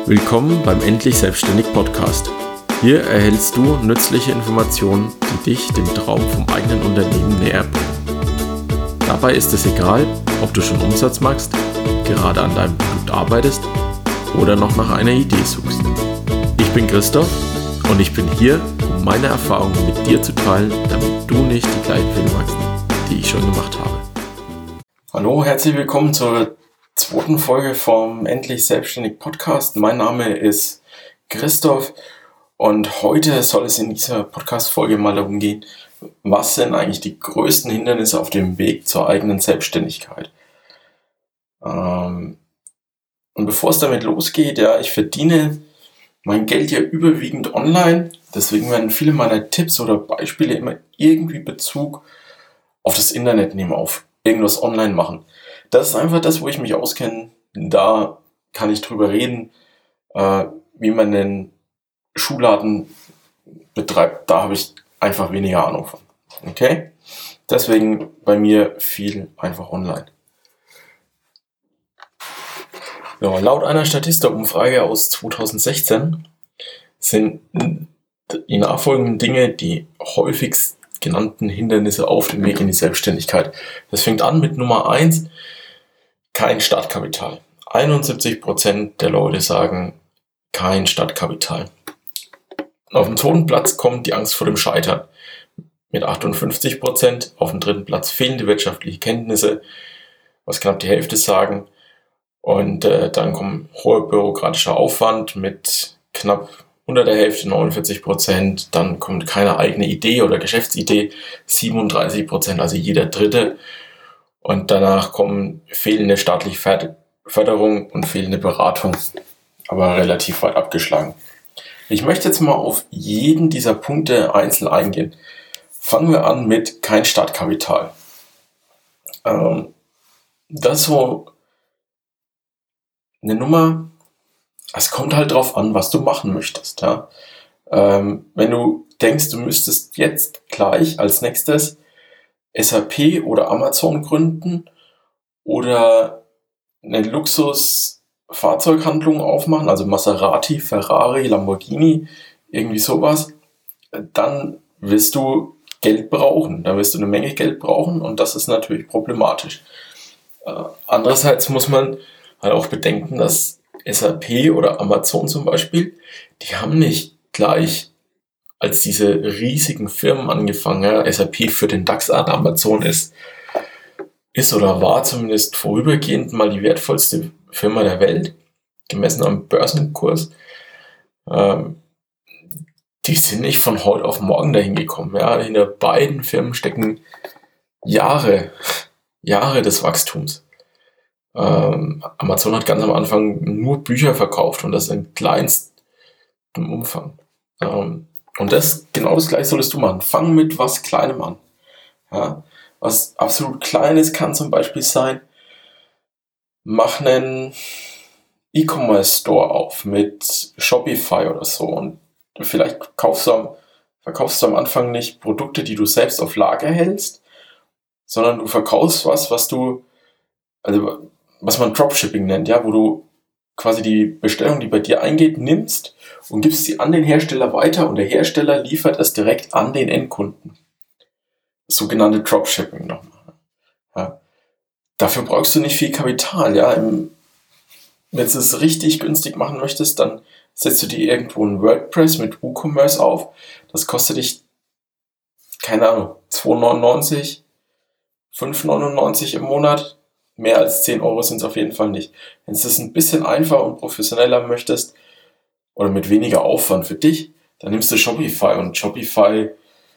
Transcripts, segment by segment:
Willkommen beim Endlich Selbstständig Podcast. Hier erhältst du nützliche Informationen, die dich dem Traum vom eigenen Unternehmen näher bringen. Dabei ist es egal, ob du schon Umsatz machst, gerade an deinem Produkt arbeitest oder noch nach einer Idee suchst. Ich bin Christoph und ich bin hier, um meine Erfahrungen mit dir zu teilen, damit du nicht die gleichen Fehler machst, die ich schon gemacht habe. Hallo, herzlich willkommen zur zweiten Folge vom Endlich Selbstständig Podcast. Mein Name ist Christoph und heute soll es in dieser Podcast-Folge mal darum gehen, was sind eigentlich die größten Hindernisse auf dem Weg zur eigenen Selbstständigkeit. Und bevor es damit losgeht, ich verdiene mein Geld ja überwiegend online, deswegen werden viele meiner Tipps oder Beispiele immer irgendwie Bezug auf das Internet nehmen, auf irgendwas online machen. Das ist einfach das, wo ich mich auskenne. Da kann ich drüber reden, wie man den Schuhladen betreibt. Da habe ich einfach weniger Ahnung von. Okay? Deswegen bei mir viel einfach online. Ja, laut einer Statista-Umfrage aus 2016 sind die nachfolgenden Dinge die häufigst genannten Hindernisse auf dem Weg in die Selbstständigkeit. Das fängt an mit Nummer 1, kein Startkapital. 71% der Leute sagen, kein Startkapital. Auf dem zweiten Platz kommt die Angst vor dem Scheitern. Mit 58%. Auf dem dritten Platz fehlende wirtschaftliche Kenntnisse, was knapp die Hälfte sagen. Und dann kommt hoher bürokratischer Aufwand mit knapp unter der Hälfte, 49%. Dann kommt keine eigene Idee oder Geschäftsidee, 37%, also jeder Dritte. Und danach kommen fehlende staatliche Förderung und fehlende Beratung, aber relativ weit abgeschlagen. Ich möchte jetzt mal auf jeden dieser Punkte einzeln eingehen. Fangen wir an mit kein Startkapital. Das ist so eine Nummer, es kommt halt drauf an, was du machen möchtest. Ja? Wenn du denkst, du müsstest jetzt gleich als nächstes SAP oder Amazon gründen oder eine Luxusfahrzeughandlung aufmachen, also Maserati, Ferrari, Lamborghini, irgendwie sowas, dann wirst du Geld brauchen. Da wirst du eine Menge Geld brauchen und das ist natürlich problematisch. Andererseits muss man halt auch bedenken, dass SAP oder Amazon zum Beispiel, die haben nicht gleich als diese riesigen Firmen angefangen. Ja, SAP für den DAX an, Amazon ist oder war zumindest vorübergehend mal die wertvollste Firma der Welt, gemessen am Börsenkurs. Die sind nicht von heute auf morgen dahin gekommen. Ja. Hinter beiden Firmen stecken Jahre des Wachstums. Amazon hat ganz am Anfang nur Bücher verkauft und das in kleinstem Umfang. Und genau das Gleiche solltest du machen. Fang mit was Kleinem an. Ja, was absolut Kleines kann zum Beispiel sein, mach einen E-Commerce-Store auf mit Shopify oder so und vielleicht verkaufst du am Anfang nicht Produkte, die du selbst auf Lager hältst, sondern du verkaufst was man Dropshipping nennt, ja, wo du quasi die Bestellung, die bei dir eingeht, nimmst und gibst sie an den Hersteller weiter und der Hersteller liefert es direkt an den Endkunden. Das sogenannte Dropshipping nochmal. Ja. Dafür brauchst du nicht viel Kapital. Ja. Wenn du es richtig günstig machen möchtest, dann setzt du dir irgendwo ein WordPress mit WooCommerce auf. Das kostet dich, keine Ahnung, 2,99, 5,99 im Monat. Mehr als 10 Euro sind es auf jeden Fall nicht. Wenn du es ein bisschen einfacher und professioneller möchtest oder mit weniger Aufwand für dich, dann nimmst du Shopify und Shopify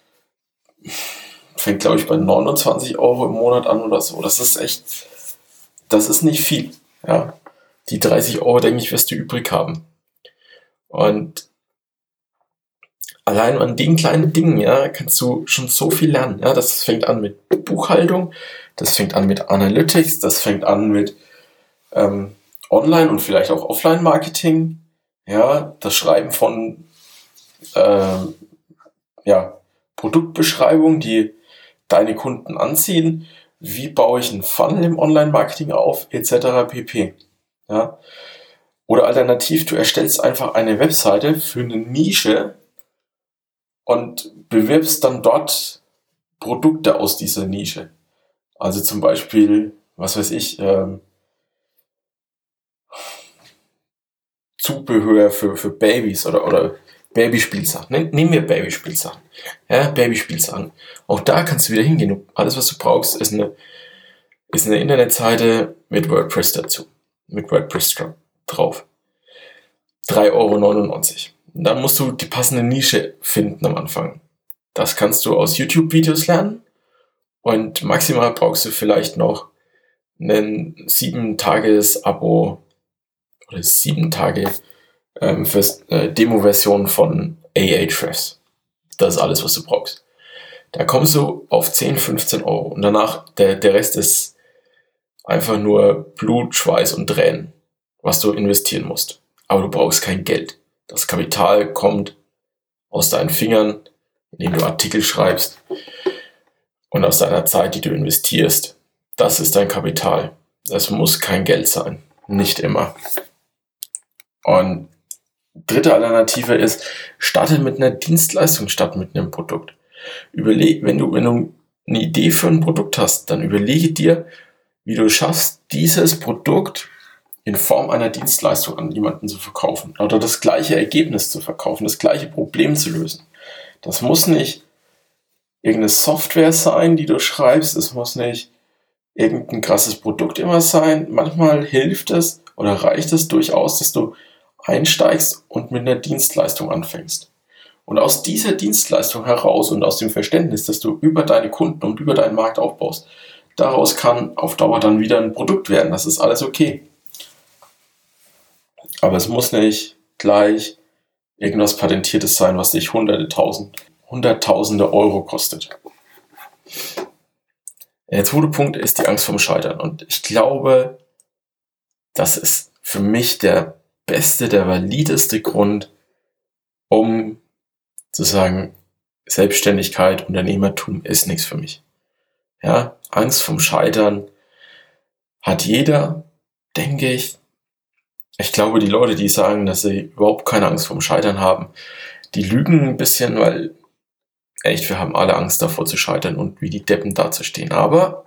fängt, glaube ich, bei 29 Euro im Monat an oder so. Das ist nicht viel. Ja. Die 30 Euro, denke ich, wirst du übrig haben. Und allein an den kleinen Dingen, kannst du schon so viel lernen. Ja. Das fängt an mit Buchhaltung, das fängt an mit Analytics, das fängt an mit Online- und vielleicht auch Offline-Marketing. Ja, das Schreiben von Produktbeschreibungen, die deine Kunden anziehen. Wie baue ich einen Funnel im Online-Marketing auf, etc. pp. Ja. Oder alternativ, du erstellst einfach eine Webseite für eine Nische und bewirbst dann dort Produkte aus dieser Nische. Also zum Beispiel, was weiß ich, Zubehör für Babys oder Babyspielsachen. Nehmen wir Babyspielsachen. Ja, Babyspielsachen. Auch da kannst du wieder hingehen. Alles, was du brauchst, ist eine Internetseite mit WordPress dazu. Mit WordPress drauf. 3,99 €. Dann musst du die passende Nische finden am Anfang. Das kannst du aus YouTube-Videos lernen. Und maximal brauchst du vielleicht noch ein 7-Tages-Abo oder 7 Tage für Demo-Version von Ahrefs. Das ist alles, was du brauchst. Da kommst du auf 10, 15 € und danach, der Rest ist einfach nur Blut, Schweiß und Tränen, was du investieren musst. Aber du brauchst kein Geld. Das Kapital kommt aus deinen Fingern, indem du Artikel schreibst und aus deiner Zeit, die du investierst. Das ist dein Kapital. Das muss kein Geld sein. Nicht immer. Und dritte Alternative ist, starte mit einer Dienstleistung statt mit einem Produkt. Wenn du eine Idee für ein Produkt hast, dann überlege dir, wie du schaffst, dieses Produkt in Form einer Dienstleistung an jemanden zu verkaufen oder das gleiche Ergebnis zu verkaufen, das gleiche Problem zu lösen. Das muss nicht irgendeine Software sein, die du schreibst, es muss nicht irgendein krasses Produkt immer sein. Manchmal hilft es oder reicht es durchaus, dass du einsteigst und mit einer Dienstleistung anfängst. Und aus dieser Dienstleistung heraus und aus dem Verständnis, dass du über deine Kunden und über deinen Markt aufbaust, daraus kann auf Dauer dann wieder ein Produkt werden. Das ist alles okay. Aber es muss nicht gleich irgendwas Patentiertes sein, was dich Hunderttausende Euro kostet. Der zweite Punkt ist die Angst vorm Scheitern. Und ich glaube, das ist für mich der beste, der valideste Grund, um zu sagen, Selbstständigkeit, Unternehmertum ist nichts für mich. Ja, Angst vorm Scheitern hat jeder, denke ich. Ich glaube, die Leute, die sagen, dass sie überhaupt keine Angst vorm Scheitern haben, die lügen ein bisschen, weil echt, wir haben alle Angst davor zu scheitern und wie die Deppen dazustehen. Aber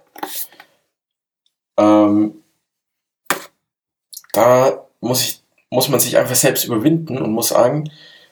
da muss man sich einfach selbst überwinden und muss sagen,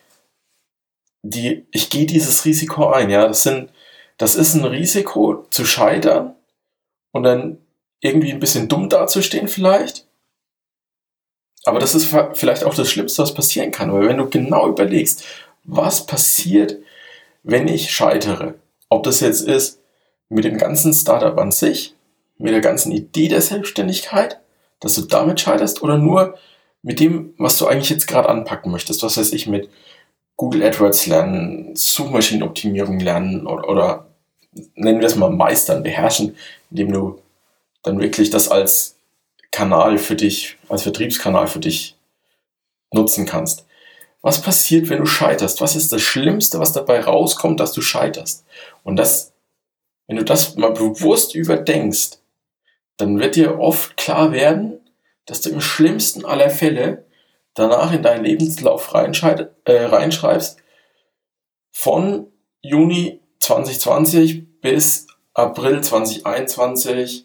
ich gehe dieses Risiko ein. Ja, das ist ein Risiko zu scheitern und dann irgendwie ein bisschen dumm dazustehen vielleicht. Aber das ist vielleicht auch das Schlimmste, was passieren kann. Weil wenn du genau überlegst, was passiert, wenn ich scheitere, ob das jetzt ist mit dem ganzen Startup an sich, mit der ganzen Idee der Selbstständigkeit, dass du damit scheiterst oder nur mit dem, was du eigentlich jetzt gerade anpacken möchtest. Was weiß ich, mit Google AdWords lernen, Suchmaschinenoptimierung lernen oder nennen wir es mal meistern, beherrschen, indem du dann wirklich das als Kanal für dich, als Vertriebskanal für dich nutzen kannst. Was passiert, wenn du scheiterst? Was ist das Schlimmste, was dabei rauskommt, dass du scheiterst? Und wenn du das mal bewusst überdenkst, dann wird dir oft klar werden, dass du im schlimmsten aller Fälle danach in deinen Lebenslauf reinschreibst, von Juni 2020 bis April 2021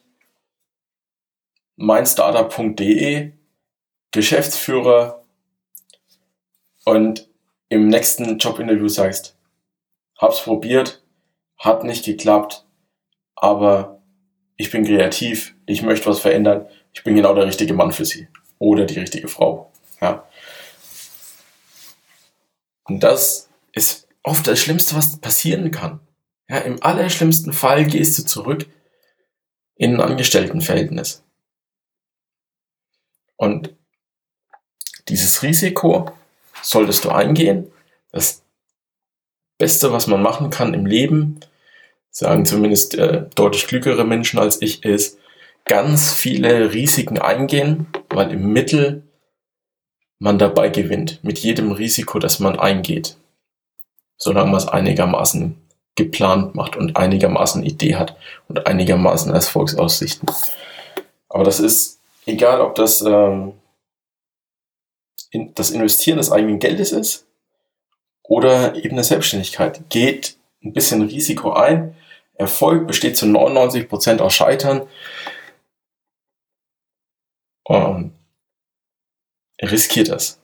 meinstartup.de, Geschäftsführer, und im nächsten Jobinterview sagst, hab's probiert, hat nicht geklappt, aber ich bin kreativ, ich möchte was verändern, ich bin genau der richtige Mann für Sie oder die richtige Frau. Ja. Und das ist oft das Schlimmste, was passieren kann. Ja, im allerschlimmsten Fall gehst du zurück in ein Angestelltenverhältnis. Und dieses Risiko solltest du eingehen. Das Beste, was man machen kann im Leben, sagen zumindest deutlich klügere Menschen als ich, ist ganz viele Risiken eingehen, weil im Mittel man dabei gewinnt. Mit jedem Risiko, das man eingeht. Solange man es einigermaßen geplant macht und einigermaßen Idee hat und einigermaßen Erfolgsaussichten. Aber das ist egal, ob das das Investieren des eigenen Geldes ist oder eben eine Selbstständigkeit. Geht ein bisschen Risiko ein. Erfolg besteht zu 99% aus Scheitern. Riskiert es.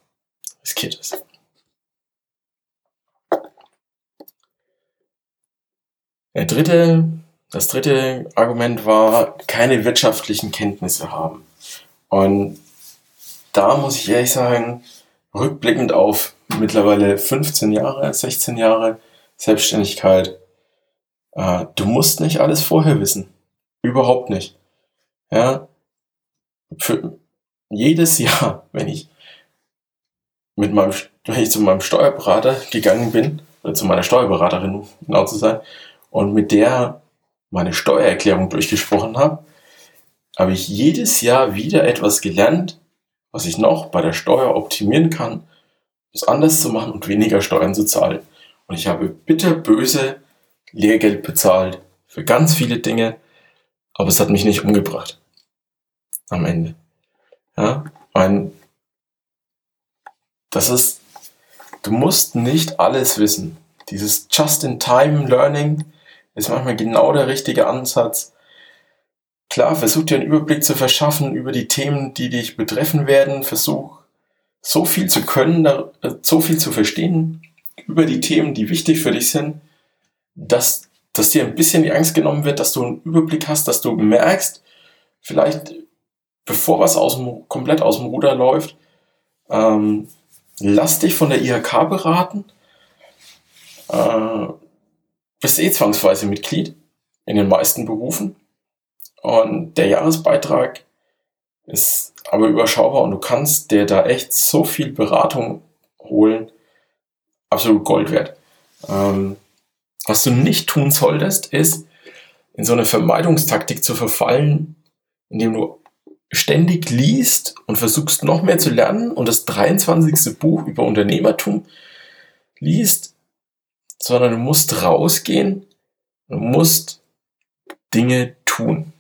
Das dritte Argument war, keine wirtschaftlichen Kenntnisse haben. Und da muss ich ehrlich sagen, rückblickend auf mittlerweile 15 Jahre, 16 Jahre Selbstständigkeit, du musst nicht alles vorher wissen. Überhaupt nicht. Ja, für jedes Jahr, wenn ich zu meinem Steuerberater gegangen bin, oder zu meiner Steuerberaterin, um genau zu sein, und mit der meine Steuererklärung durchgesprochen habe, habe ich jedes Jahr wieder etwas gelernt, was ich noch bei der Steuer optimieren kann, es anders zu machen und weniger Steuern zu zahlen. Und ich habe bitterböse Lehrgeld bezahlt für ganz viele Dinge, aber es hat mich nicht umgebracht. Am Ende. Ja, du musst nicht alles wissen. Dieses Just-in-Time-Learning ist manchmal genau der richtige Ansatz. Klar, versuch dir einen Überblick zu verschaffen über die Themen, die dich betreffen werden. Versuch, so viel zu können, so viel zu verstehen über die Themen, die wichtig für dich sind, dass dir ein bisschen die Angst genommen wird, dass du einen Überblick hast, dass du merkst, vielleicht bevor was komplett aus dem Ruder läuft, lass dich von der IHK beraten. Bist zwangsweise Mitglied in den meisten Berufen. Und der Jahresbeitrag ist aber überschaubar und du kannst dir da echt so viel Beratung holen. Absolut Gold wert. Was du nicht tun solltest, ist, in so eine Vermeidungstaktik zu verfallen, indem du ständig liest und versuchst noch mehr zu lernen und das 23. Buch über Unternehmertum liest, sondern du musst rausgehen, du musst Dinge tun.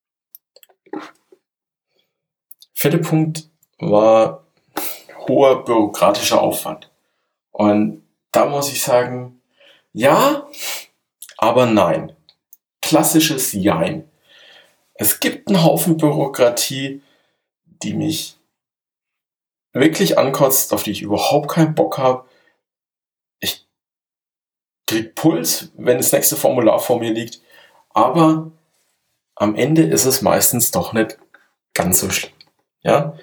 4. Punkt war hoher bürokratischer Aufwand. Und da muss ich sagen, ja, aber nein. Klassisches Jein. Es gibt einen Haufen Bürokratie, die mich wirklich ankotzt, auf die ich überhaupt keinen Bock habe. Ich krieg Puls, wenn das nächste Formular vor mir liegt, aber am Ende ist es meistens doch nicht ganz so schlimm. Ja?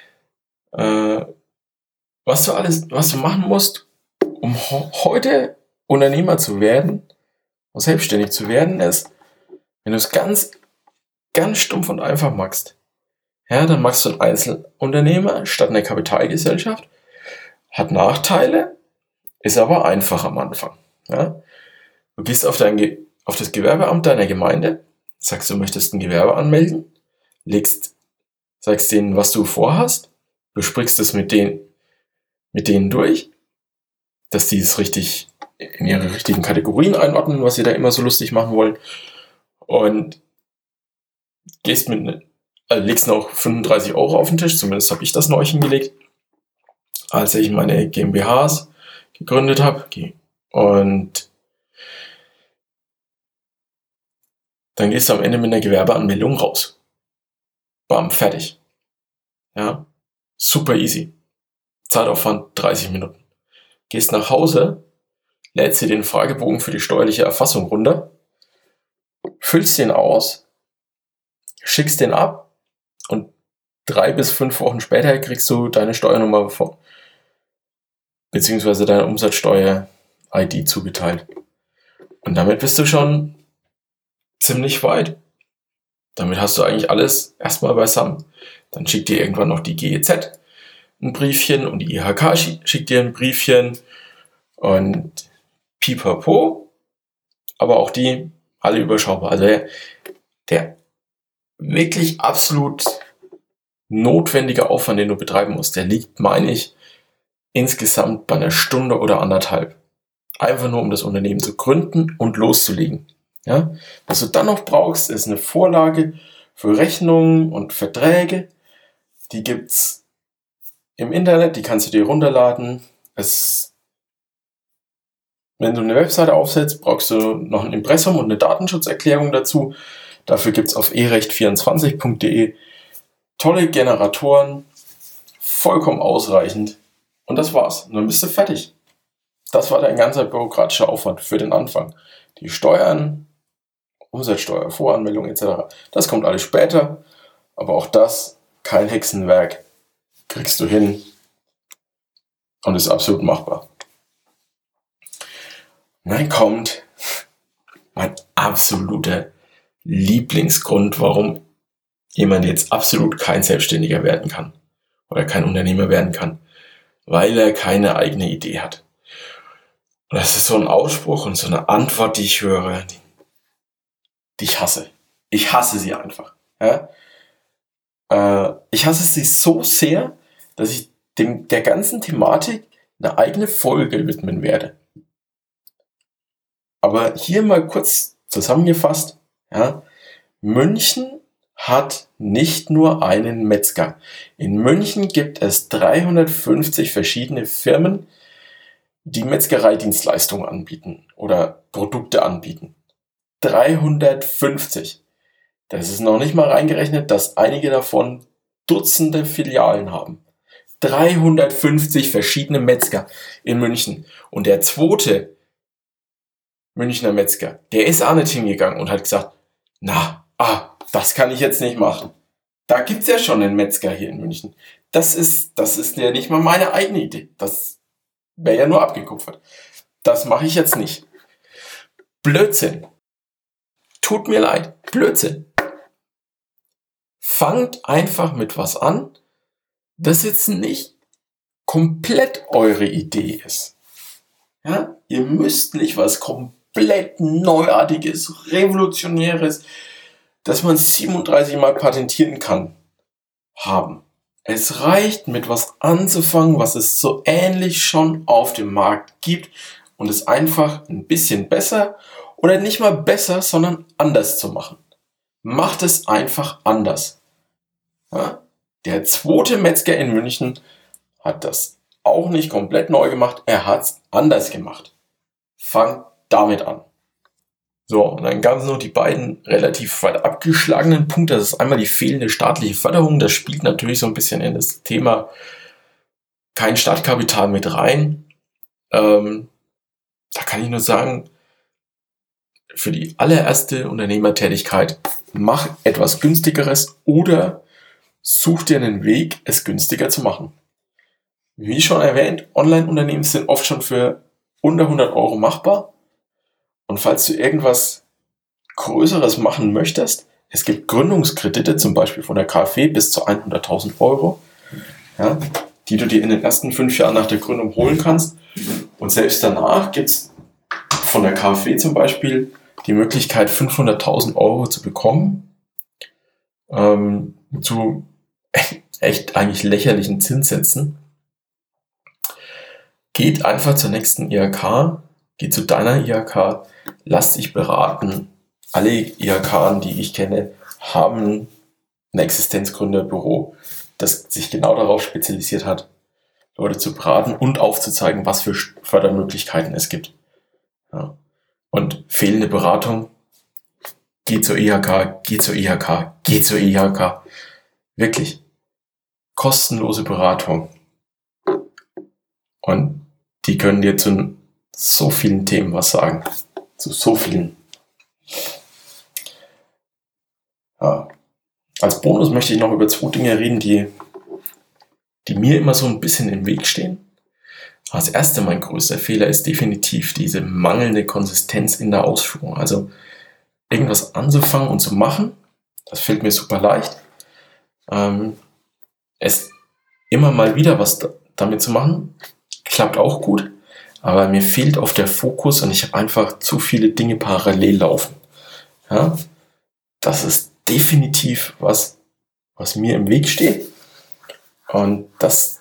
Was du machen musst, um heute Unternehmer zu werden und selbstständig zu werden, ist, wenn du es ganz stumpf und einfach machst, ja, dann machst du einen Einzelunternehmer statt einer Kapitalgesellschaft, hat Nachteile, ist aber einfach am Anfang. Ja. Du gehst auf das Gewerbeamt deiner Gemeinde, sagst, du möchtest ein Gewerbe anmelden, sagst denen, was du vorhast, besprichst es mit denen durch, dass die es richtig in ihre richtigen Kategorien einordnen, was sie da immer so lustig machen wollen, und legst noch 35 € auf den Tisch, zumindest habe ich das neu hingelegt, als ich meine GmbHs gegründet habe. Und dann gehst du am Ende mit einer Gewerbeanmeldung raus. Bam, fertig. Ja, super easy. Zeitaufwand 30 Minuten. Gehst nach Hause, lädst dir den Fragebogen für die steuerliche Erfassung runter, füllst den aus, schickst den ab und 3 bis 5 Wochen später kriegst du deine Steuernummer beziehungsweise deine Umsatzsteuer-ID zugeteilt. Und damit bist du schon ziemlich weit. Damit hast du eigentlich alles erstmal beisammen. Dann schickt dir irgendwann noch die GEZ ein Briefchen und die IHK schickt dir ein Briefchen und pipapo, aber auch die alle überschaubar. Also der wirklich absolut notwendige Aufwand, den du betreiben musst, der liegt, meine ich, insgesamt bei einer Stunde oder anderthalb. Einfach nur, um das Unternehmen zu gründen und loszulegen. Ja? Was du dann noch brauchst, ist eine Vorlage für Rechnungen und Verträge. Die gibt's im Internet, die kannst du dir runterladen. Wenn du eine Webseite aufsetzt, brauchst du noch ein Impressum und eine Datenschutzerklärung dazu. Dafür gibt es auf erecht24.de tolle Generatoren, vollkommen ausreichend. Und das war's. Und dann bist du fertig. Das war dein ganzer bürokratischer Aufwand für den Anfang. Die Steuern, Umsatzsteuer, Voranmeldung etc. Das kommt alles später. Aber auch das, kein Hexenwerk, kriegst du hin und ist absolut machbar. Und dann kommt mein absoluter Lieblingsgrund, warum jemand jetzt absolut kein Selbstständiger werden kann oder kein Unternehmer werden kann, weil er keine eigene Idee hat. Und das ist so ein Ausspruch und so eine Antwort, die ich höre, die ich hasse. Ich hasse sie einfach. Ja? Ich hasse sie so sehr, dass ich der ganzen Thematik eine eigene Folge widmen werde. Aber hier mal kurz zusammengefasst, ja, München hat nicht nur einen Metzger. In München gibt es 350 verschiedene Firmen, die Metzgereidienstleistungen anbieten oder Produkte anbieten. 350. Das ist noch nicht mal reingerechnet, dass einige davon Dutzende Filialen haben. 350 verschiedene Metzger in München. Und der zweite Münchner Metzger, der ist auch nicht hingegangen und hat gesagt, das kann ich jetzt nicht machen. Da gibt's ja schon einen Metzger hier in München. Das ist ja nicht mal meine eigene Idee. Das wäre ja nur abgekupfert. Das mache ich jetzt nicht. Blödsinn. Tut mir leid. Blödsinn. Fangt einfach mit was an, das jetzt nicht komplett eure Idee ist. Ja? Ihr müsst nicht was komplett Neuartiges, Revolutionäres, das man 37 Mal patentieren kann, haben. Es reicht, mit was anzufangen, was es so ähnlich schon auf dem Markt gibt und es einfach ein bisschen besser oder nicht mal besser, sondern anders zu machen. Macht es einfach anders. Ja? Der zweite Metzger in München hat das auch nicht komplett neu gemacht, er hat es anders gemacht. Fangt damit an. So, und dann gab es noch die beiden relativ weit abgeschlagenen Punkte. Das ist einmal die fehlende staatliche Förderung. Das spielt natürlich so ein bisschen in das Thema kein Startkapital mit rein. Da kann ich nur sagen, für die allererste Unternehmertätigkeit, mach etwas Günstigeres oder such dir einen Weg, es günstiger zu machen. Wie schon erwähnt, Online-Unternehmen sind oft schon für unter 100 Euro machbar. Und falls du irgendwas Größeres machen möchtest, es gibt Gründungskredite, zum Beispiel von der KfW bis zu 100.000 Euro, ja, die du dir in den ersten 5 Jahren nach der Gründung holen kannst. Und selbst danach gibt es von der KfW zum Beispiel die Möglichkeit, 500.000 Euro zu bekommen, zu echt eigentlich lächerlichen Zinssätzen. Geht einfach zur nächsten IHK, geht zu deiner IHK, lass dich beraten. Alle IHK, die ich kenne, haben ein Existenzgründerbüro, das sich genau darauf spezialisiert hat, Leute zu beraten und aufzuzeigen, was für Fördermöglichkeiten es gibt. Ja. Und fehlende Beratung, geh zur IHK, geh zur IHK, geh zur IHK. Wirklich. Kostenlose Beratung. Und die können dir zu so vielen Themen was sagen. Zu so vielen. Ja. Als Bonus möchte ich noch über 2 Dinge reden, die mir immer so ein bisschen im Weg stehen. Als erster, mein größter Fehler ist definitiv diese mangelnde Konsistenz in der Ausführung. Also irgendwas anzufangen und zu machen, das fällt mir super leicht. Es immer mal wieder was damit zu machen, klappt auch gut. Aber mir fehlt oft der Fokus und ich habe einfach zu viele Dinge parallel laufen. Ja? Das ist definitiv was mir im Weg steht. Und das,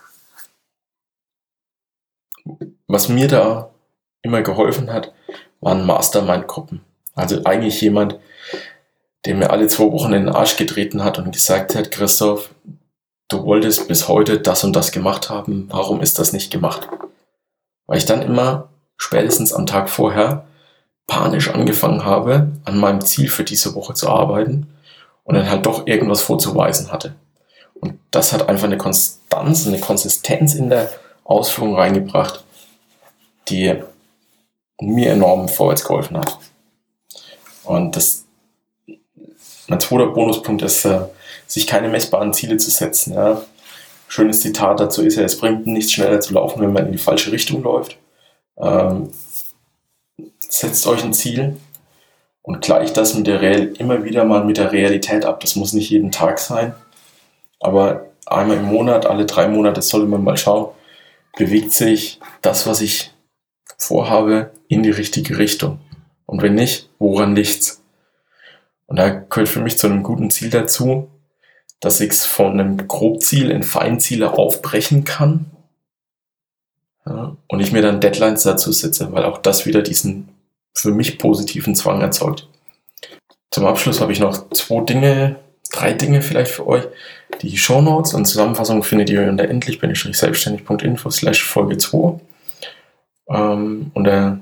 was mir da immer geholfen hat, waren Mastermind-Gruppen. Also eigentlich jemand, der mir alle 2 Wochen in den Arsch getreten hat und gesagt hat, Christoph, du wolltest bis heute das und das gemacht haben, warum ist das nicht gemacht? Weil ich dann immer spätestens am Tag vorher panisch angefangen habe, an meinem Ziel für diese Woche zu arbeiten und dann halt doch irgendwas vorzuweisen hatte. Und das hat einfach eine Konstanz, eine Konsistenz in der Ausführung reingebracht, die mir enorm vorwärts geholfen hat. Und mein zweiter Bonuspunkt ist, sich keine messbaren Ziele zu setzen. Ja. Schönes Zitat dazu ist ja, es bringt nichts schneller zu laufen, wenn man in die falsche Richtung läuft. Setzt euch ein Ziel und gleicht das immer wieder mal mit der Realität ab. Das muss nicht jeden Tag sein, aber einmal im Monat, alle 3 Monate sollte man mal schauen, bewegt sich das, was ich vorhabe, in die richtige Richtung. Und wenn nicht, woran liegt's? Und da gehört für mich zu einem guten Ziel dazu, dass ich es von einem Grobziel in Feinziele aufbrechen kann, ja, und ich mir dann Deadlines dazu setze, weil auch das wieder diesen für mich positiven Zwang erzeugt. Zum Abschluss habe ich noch 3 Dinge vielleicht für euch. Die Shownotes und Zusammenfassung findet ihr unter endlich-selbstständig.info/Folge 2. Unter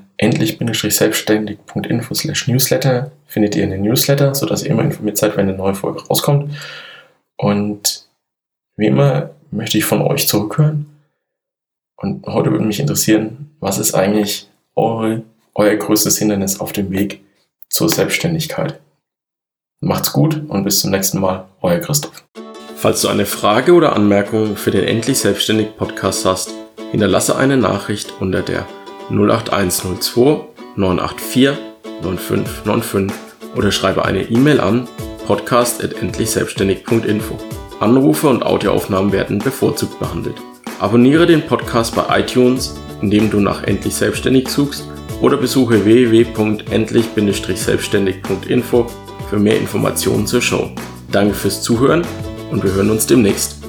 endlich-selbstständig.info/Newsletter findet ihr einen Newsletter, sodass ihr immer informiert seid, wenn eine neue Folge rauskommt. Und wie immer möchte ich von euch zurückhören. Und heute würde mich interessieren, was ist eigentlich euer größtes Hindernis auf dem Weg zur Selbstständigkeit? Macht's gut und bis zum nächsten Mal, euer Christoph. Falls du eine Frage oder Anmerkung für den Endlich Selbstständig Podcast hast, hinterlasse eine Nachricht unter der 08102 984 9595 oder schreibe eine E-Mail an podcast@endlichselbstständig.info. Anrufe und Audioaufnahmen werden bevorzugt behandelt. Abonniere den Podcast bei iTunes, indem du nach Endlich Selbstständig suchst, oder besuche www.endlich-selbstständig.info für mehr Informationen zur Show. Danke fürs Zuhören und wir hören uns demnächst.